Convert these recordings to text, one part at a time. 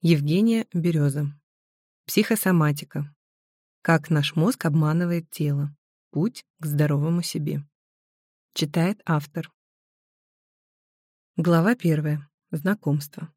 Евгения Береза. Психосоматика. Как наш мозг обманывает тело. Путь к здоровому себе. Читает автор. Глава 1. Знакомство.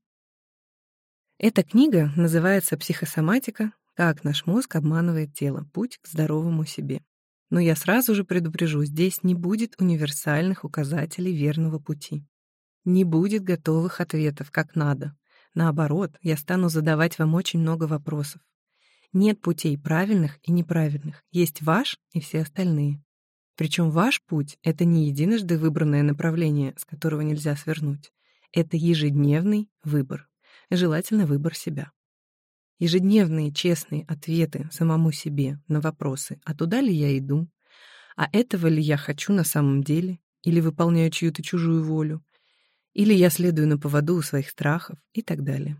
Эта книга называется «Психосоматика. Как наш мозг обманывает тело. Путь к здоровому себе». Но я сразу же предупрежу, здесь не будет универсальных указателей верного пути. Не будет готовых ответов, как надо. Наоборот, я стану задавать вам очень много вопросов. Нет путей правильных и неправильных. Есть ваш и все остальные. Причем ваш путь — это не единожды выбранное направление, с которого нельзя свернуть. Это ежедневный выбор. Желательно выбор себя. Ежедневные честные ответы самому себе на вопросы, а туда ли я иду, а этого ли я хочу на самом деле, или выполняю чью-то чужую волю, или я следую на поводу у своих страхов и так далее.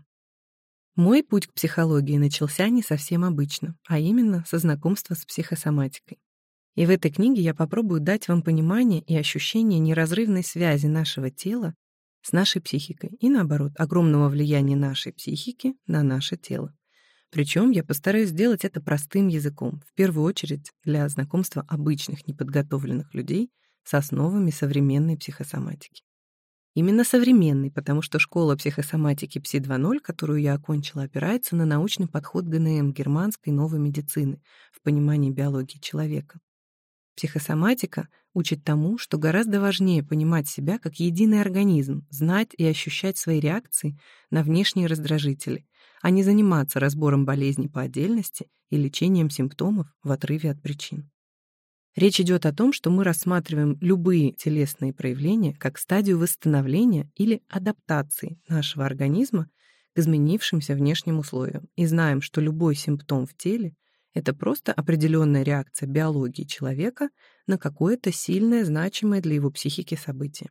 Мой путь к психологии начался не совсем обычно, а именно со знакомства с психосоматикой. И в этой книге я попробую дать вам понимание и ощущение неразрывной связи нашего тела с нашей психикой и, наоборот, огромного влияния нашей психики на наше тело. Причем я постараюсь сделать это простым языком, в первую очередь для знакомства обычных неподготовленных людей с основами современной психосоматики. Именно современный, потому что школа психосоматики ПСИ 2.0, которую я окончила, опирается на научный подход ГНМ, германской новой медицины, в понимании биологии человека. Психосоматика учит тому, что гораздо важнее понимать себя как единый организм, знать и ощущать свои реакции на внешние раздражители, а не заниматься разбором болезней по отдельности и лечением симптомов в отрыве от причин. Речь идет о том, что мы рассматриваем любые телесные проявления как стадию восстановления или адаптации нашего организма к изменившимся внешним условиям и знаем, что любой симптом в теле — это просто определенная реакция биологии человека на какое-то сильное, значимое для его психики событие.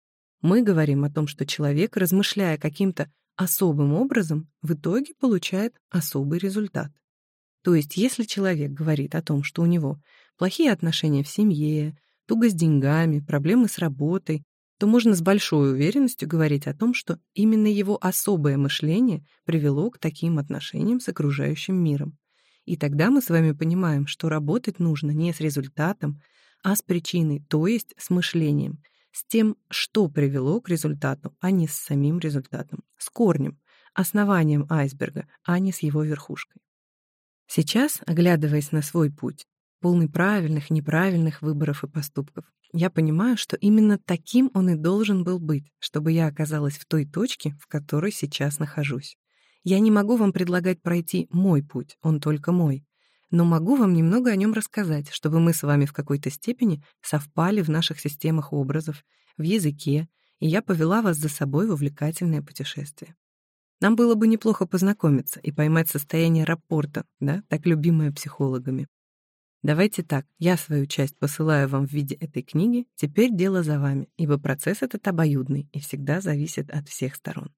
Мы говорим о том, что человек, размышляя каким-то особым образом, в итоге получает особый результат. То есть, если человек говорит о том, что у него плохие отношения в семье, туго с деньгами, проблемы с работой, то можно с большой уверенностью говорить о том, что именно его особое мышление привело к таким отношениям с окружающим миром. И тогда мы с вами понимаем, что работать нужно не с результатом, а с причиной, то есть с мышлением, с тем, что привело к результату, а не с самим результатом, с корнем, основанием айсберга, а не с его верхушкой. Сейчас, оглядываясь на свой путь, полный правильных и неправильных выборов и поступков, я понимаю, что именно таким он и должен был быть, чтобы я оказалась в той точке, в которой сейчас нахожусь. Я не могу вам предлагать пройти мой путь, он только мой, но могу вам немного о нем рассказать, чтобы мы с вами в какой-то степени совпали в наших системах образов, в языке, и я повела вас за собой в увлекательное путешествие. Нам было бы неплохо познакомиться и поймать состояние рапорта, да, так любимое психологами. Давайте так, я свою часть посылаю вам в виде этой книги, теперь дело за вами, ибо процесс этот обоюдный и всегда зависит от всех сторон.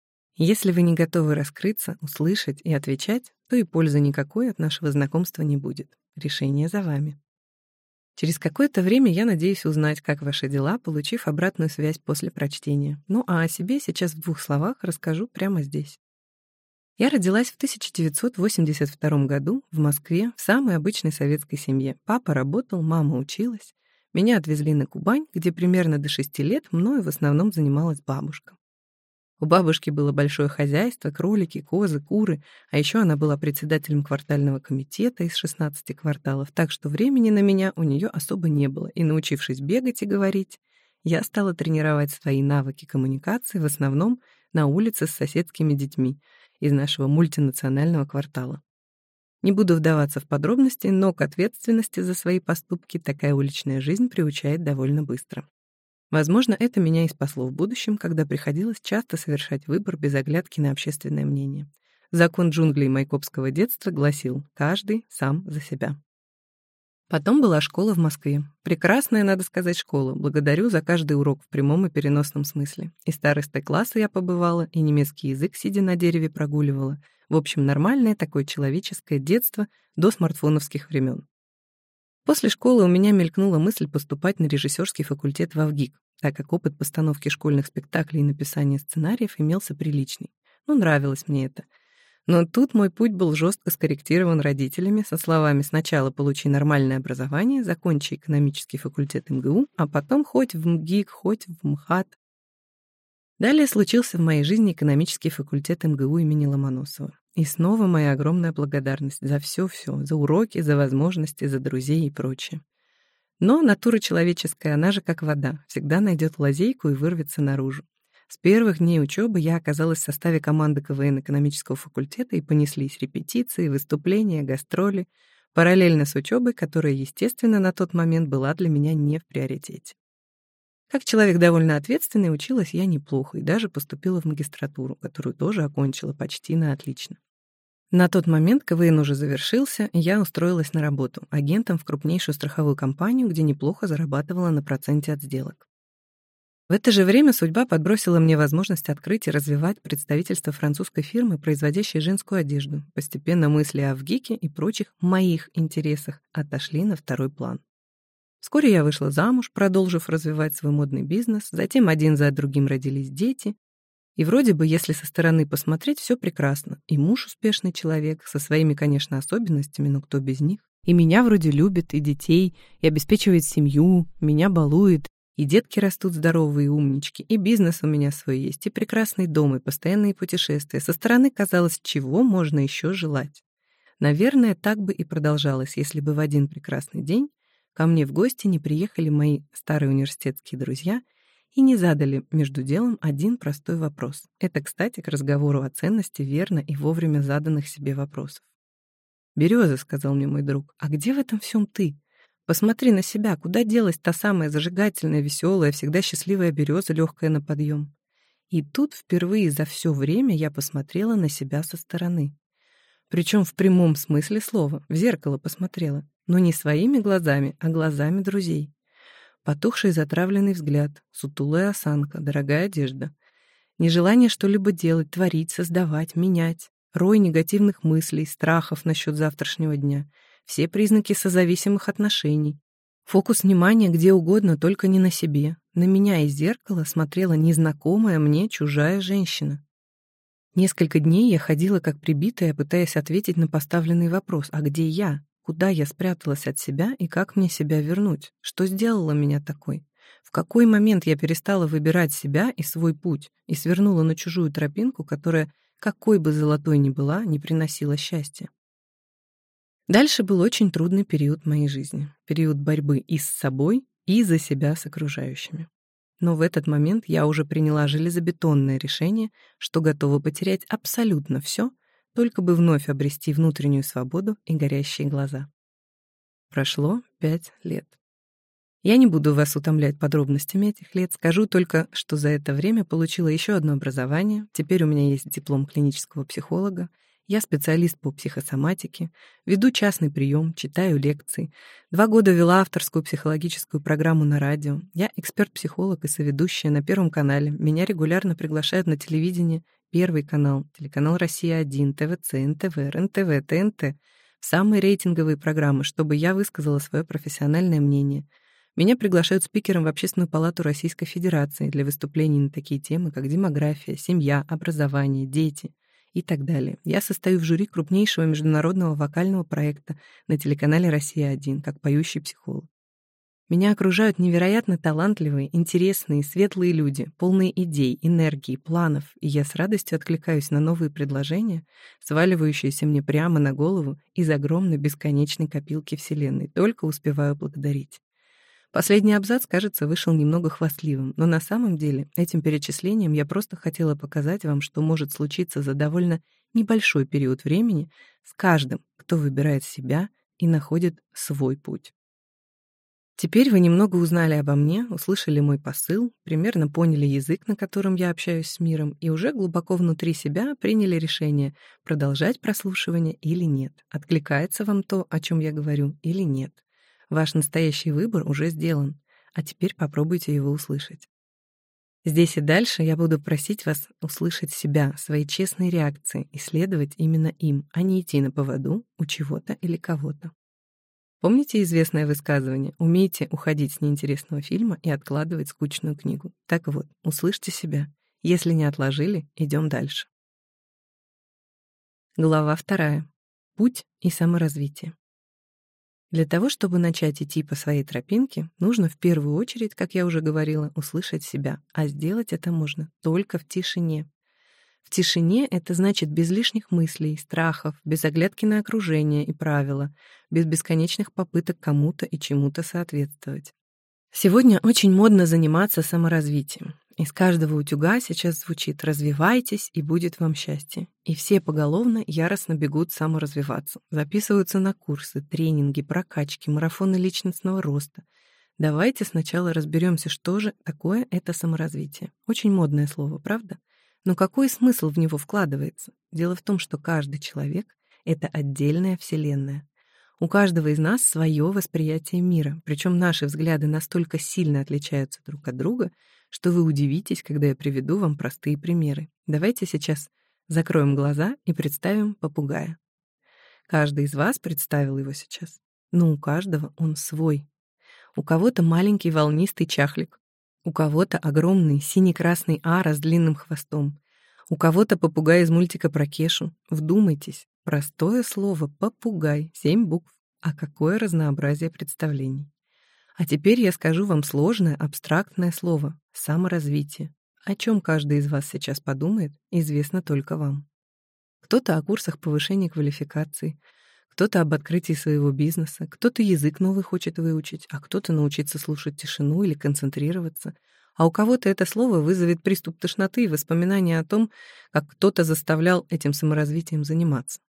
Если вы не готовы раскрыться, услышать и отвечать, то и пользы никакой от нашего знакомства не будет. Решение за вами. Через какое-то время я надеюсь узнать, как ваши дела, получив обратную связь после прочтения. Ну а о себе сейчас в 2 словах расскажу прямо здесь. Я родилась в 1982 году в Москве в самой обычной советской семье. Папа работал, мама училась. Меня отвезли на Кубань, где примерно до 6 лет мною в основном занималась бабушка. У бабушки было большое хозяйство, кролики, козы, куры, а еще она была председателем квартального комитета из 16 кварталов, так что времени на меня у нее особо не было, и, научившись бегать и говорить, я стала тренировать свои навыки коммуникации в основном на улице с соседскими детьми из нашего мультинационального квартала. Не буду вдаваться в подробности, но к ответственности за свои поступки такая уличная жизнь приучает довольно быстро. Возможно, это меня и спасло в будущем, когда приходилось часто совершать выбор без оглядки на общественное мнение. Закон джунглей майкопского детства гласил «каждый сам за себя». Потом была школа в Москве. Прекрасная, надо сказать, школа. Благодарю за каждый урок в прямом и переносном смысле. И старостой класса я побывала, и немецкий язык, сидя на дереве, прогуливала. В общем, нормальное такое человеческое детство до смартфоновских времен. После школы у меня мелькнула мысль поступать на режиссерский факультет в ВГИК, так как опыт постановки школьных спектаклей и написания сценариев имелся приличный. Нравилось мне это. Но тут мой путь был жестко скорректирован родителями со словами: «Сначала получи нормальное образование, закончи экономический факультет МГУ, а потом хоть в МГИК, хоть в МХАТ». Далее случился в моей жизни экономический факультет МГУ имени Ломоносова. И снова моя огромная благодарность за все-все, за уроки, за возможности, за друзей и прочее. Но натура человеческая, она же как вода, всегда найдет лазейку и вырвется наружу. С первых дней учебы я оказалась в составе команды КВН экономического факультета, и понеслись репетиции, выступления, гастроли, параллельно с учебой, которая, естественно, на тот момент была для меня не в приоритете. Как человек довольно ответственный, училась я неплохо и даже поступила в магистратуру, которую тоже окончила почти на отлично. На тот момент КВН уже завершился, и я устроилась на работу агентом в крупнейшую страховую компанию, где неплохо зарабатывала на проценте от сделок. В это же время судьба подбросила мне возможность открыть и развивать представительство французской фирмы, производящей женскую одежду. Постепенно мысли о ВГИКе и прочих моих интересах отошли на второй план. Вскоре я вышла замуж, продолжив развивать свой модный бизнес, затем один за другим родились дети. И вроде бы, если со стороны посмотреть, все прекрасно. И муж успешный человек, со своими, конечно, особенностями, но кто без них. И меня вроде любит, и детей, и обеспечивает семью, меня балует, и детки растут здоровые и умнички, и бизнес у меня свой есть, и прекрасный дом, и постоянные путешествия. Со стороны казалось, чего можно еще желать. Наверное, так бы и продолжалось, если бы в один прекрасный день ко мне в гости не приехали мои старые университетские друзья и не задали между делом один простой вопрос. Это, кстати, к разговору о ценности верно и вовремя заданных себе вопросов. «Береза», — сказал мне мой друг, — «а где в этом всем ты? Посмотри на себя, куда делась та самая зажигательная, веселая, всегда счастливая береза, легкая на подъем?» И тут впервые за все время я посмотрела на себя со стороны. Причем в прямом смысле слова, в зеркало посмотрела, но не своими глазами, а глазами друзей. Потухший затравленный взгляд, сутулая осанка, дорогая одежда. Нежелание что-либо делать, творить, создавать, менять. Рой негативных мыслей, страхов насчет завтрашнего дня. Все признаки созависимых отношений. Фокус внимания где угодно, только не на себе. На меня из зеркала смотрела незнакомая мне чужая женщина. Несколько дней я ходила как прибитая, пытаясь ответить на поставленный вопрос: а где я? Куда я спряталась от себя и как мне себя вернуть? Что сделало меня такой? В какой момент я перестала выбирать себя и свой путь и свернула на чужую тропинку, которая, какой бы золотой ни была, не приносила счастья? Дальше был очень трудный период моей жизни. Период борьбы и с собой, и за себя с окружающими. Но в этот момент я уже приняла железобетонное решение, что готова потерять абсолютно все, только бы вновь обрести внутреннюю свободу и горящие глаза. Прошло 5 лет. Я не буду вас утомлять подробностями этих лет, скажу только, что за это время получила еще одно образование, теперь у меня есть диплом клинического психолога, я специалист по психосоматике, веду частный прием, читаю лекции, 2 года вела авторскую психологическую программу на радио, я эксперт-психолог и соведущая на Первом канале, меня регулярно приглашают на телевидение, Первый канал, телеканал «Россия-1», ТВЦ, НТВ, РЕН-ТВ, ТНТ, в самые рейтинговые программы, чтобы я высказала свое профессиональное мнение. Меня приглашают спикером в Общественную палату Российской Федерации для выступлений на такие темы, как демография, семья, образование, дети и так далее. Я состою в жюри крупнейшего международного вокального проекта на телеканале «Россия-1» как поющий психолог. Меня окружают невероятно талантливые, интересные, светлые люди, полные идей, энергии, планов, и я с радостью откликаюсь на новые предложения, сваливающиеся мне прямо на голову из огромной бесконечной копилки Вселенной. Только успеваю благодарить. Последний абзац, кажется, вышел немного хвастливым, но на самом деле этим перечислением я просто хотела показать вам, что может случиться за довольно небольшой период времени с каждым, кто выбирает себя и находит свой путь. Теперь вы немного узнали обо мне, услышали мой посыл, примерно поняли язык, на котором я общаюсь с миром, и уже глубоко внутри себя приняли решение, продолжать прослушивание или нет, откликается вам то, о чем я говорю, или нет. Ваш настоящий выбор уже сделан, а теперь попробуйте его услышать. Здесь и дальше я буду просить вас услышать себя, свои честные реакции, и следовать именно им, а не идти на поводу у чего-то или кого-то. Помните известное высказывание: умейте уходить с неинтересного фильма и откладывать скучную книгу. Так вот, услышьте себя. Если не отложили, идем дальше. Глава 2. Путь и саморазвитие. Для того, чтобы начать идти по своей тропинке, нужно в первую очередь, как я уже говорила, услышать себя, а сделать это можно только в тишине. В тишине это значит без лишних мыслей, страхов, без оглядки на окружение и правила, без бесконечных попыток кому-то и чему-то соответствовать. Сегодня очень модно заниматься саморазвитием. Из каждого утюга сейчас звучит «развивайтесь, и будет вам счастье». И все поголовно яростно бегут саморазвиваться, записываются на курсы, тренинги, прокачки, марафоны личностного роста. Давайте сначала разберемся, что же такое это саморазвитие. Очень модное слово, правда? Но какой смысл в него вкладывается? Дело в том, что каждый человек — это отдельная вселенная. У каждого из нас свое восприятие мира, причем наши взгляды настолько сильно отличаются друг от друга, что вы удивитесь, когда я приведу вам простые примеры. Давайте сейчас закроем глаза и представим попугая. Каждый из вас представил его сейчас, но у каждого он свой. У кого-то маленький волнистый чахлик, у кого-то огромный синий-красный ара с длинным хвостом, у кого-то попугай из мультика про Кешу. Вдумайтесь, простое слово «попугай», 7 букв, а какое разнообразие представлений. А теперь я скажу вам сложное, абстрактное слово — саморазвитие. О чем каждый из вас сейчас подумает, известно только вам. Кто-то о курсах повышения квалификации, кто-то об открытии своего бизнеса, кто-то язык новый хочет выучить, а кто-то научиться слушать тишину или концентрироваться. А у кого-то это слово вызовет приступ тошноты и воспоминания о том, как кто-то заставлял этим саморазвитием заниматься.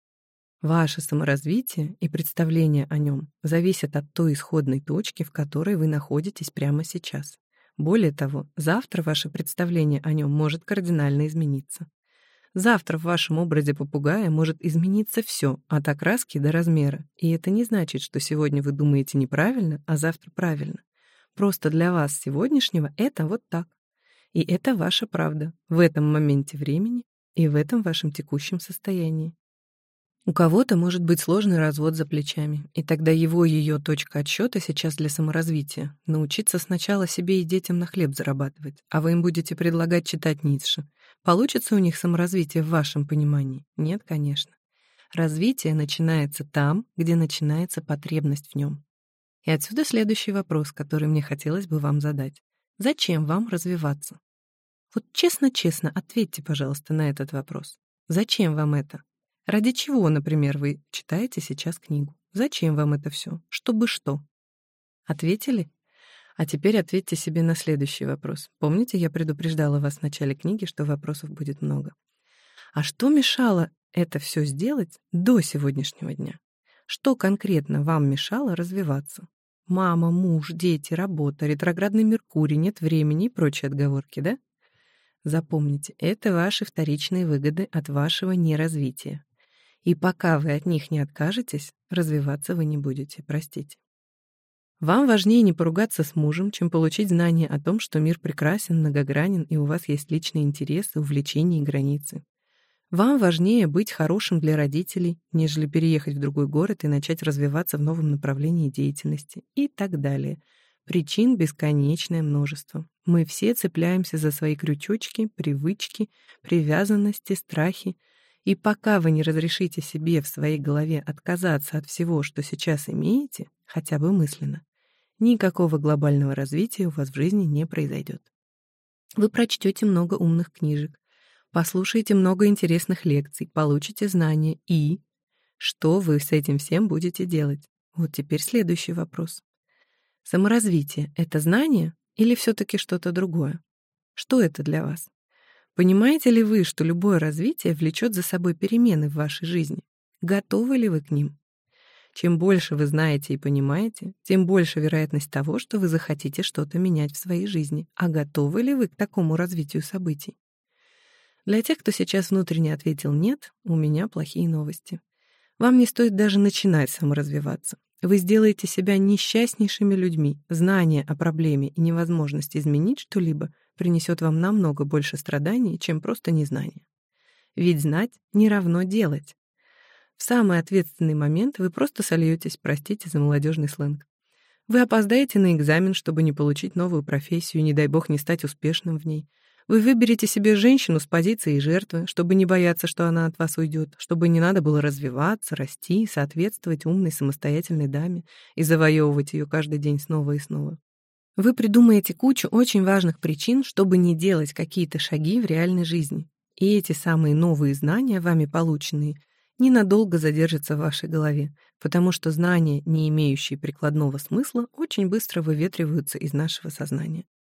Ваше саморазвитие и представление о нем зависят от той исходной точки, в которой вы находитесь прямо сейчас. Более того, завтра ваше представление о нем может кардинально измениться. Завтра в вашем образе попугая может измениться все, от окраски до размера. И это не значит, что сегодня вы думаете неправильно, а завтра правильно. Просто для вас сегодняшнего это вот так. И это ваша правда в этом моменте времени и в этом вашем текущем состоянии. У кого-то может быть сложный развод за плечами, и тогда ее точка отсчета сейчас для саморазвития — научиться сначала себе и детям на хлеб зарабатывать, а вы им будете предлагать читать Ницше. Получится у них саморазвитие в вашем понимании? Нет, конечно. Развитие начинается там, где начинается потребность в нем. И отсюда следующий вопрос, который мне хотелось бы вам задать. Зачем вам развиваться? Вот честно-честно ответьте, пожалуйста, на этот вопрос. Зачем вам это? Ради чего, например, вы читаете сейчас книгу? Зачем вам это все? Чтобы что? Ответили? А теперь ответьте себе на следующий вопрос. Помните, я предупреждала вас в начале книги, что вопросов будет много. А что мешало это все сделать до сегодняшнего дня? Что конкретно вам мешало развиваться? Мама, муж, дети, работа, ретроградный Меркурий, нет времени и прочие отговорки, да? Запомните, это ваши вторичные выгоды от вашего неразвития. И пока вы от них не откажетесь, развиваться вы не будете, простите. Вам важнее не поругаться с мужем, чем получить знание о том, что мир прекрасен, многогранен, и у вас есть личные интересы, увлечения и границы. Вам важнее быть хорошим для родителей, нежели переехать в другой город и начать развиваться в новом направлении деятельности и так далее. Причин бесконечное множество. Мы все цепляемся за свои крючочки, привычки, привязанности, страхи. И пока вы не разрешите себе в своей голове отказаться от всего, что сейчас имеете, хотя бы мысленно, никакого глобального развития у вас в жизни не произойдет. Вы прочтете много умных книжек, послушаете много интересных лекций, получите знания и... Что вы с этим всем будете делать? Вот теперь следующий вопрос. Саморазвитие — это знание или все-таки что-то другое? Что это для вас? Понимаете ли вы, что любое развитие влечет за собой перемены в вашей жизни? Готовы ли вы к ним? Чем больше вы знаете и понимаете, тем больше вероятность того, что вы захотите что-то менять в своей жизни. А готовы ли вы к такому развитию событий? Для тех, кто сейчас внутренне ответил «нет», у меня плохие новости. Вам не стоит даже начинать саморазвиваться. Вы сделаете себя несчастнейшими людьми. Знание о проблеме и невозможность изменить что-либо принесет вам намного больше страданий, чем просто незнание. Ведь знать не равно делать. В самый ответственный момент вы просто сольетесь, простите за молодежный сленг. Вы опоздаете на экзамен, чтобы не получить новую профессию, не дай бог не стать успешным в ней. Вы выберете себе женщину с позиции жертвы, чтобы не бояться, что она от вас уйдет, чтобы не надо было развиваться, расти, соответствовать умной самостоятельной даме и завоевывать ее каждый день снова и снова. Вы придумаете кучу очень важных причин, чтобы не делать какие-то шаги в реальной жизни. И эти самые новые знания, вами полученные, ненадолго задержатся в вашей голове, потому что знания, не имеющие прикладного смысла, очень быстро выветриваются из нашего сознания.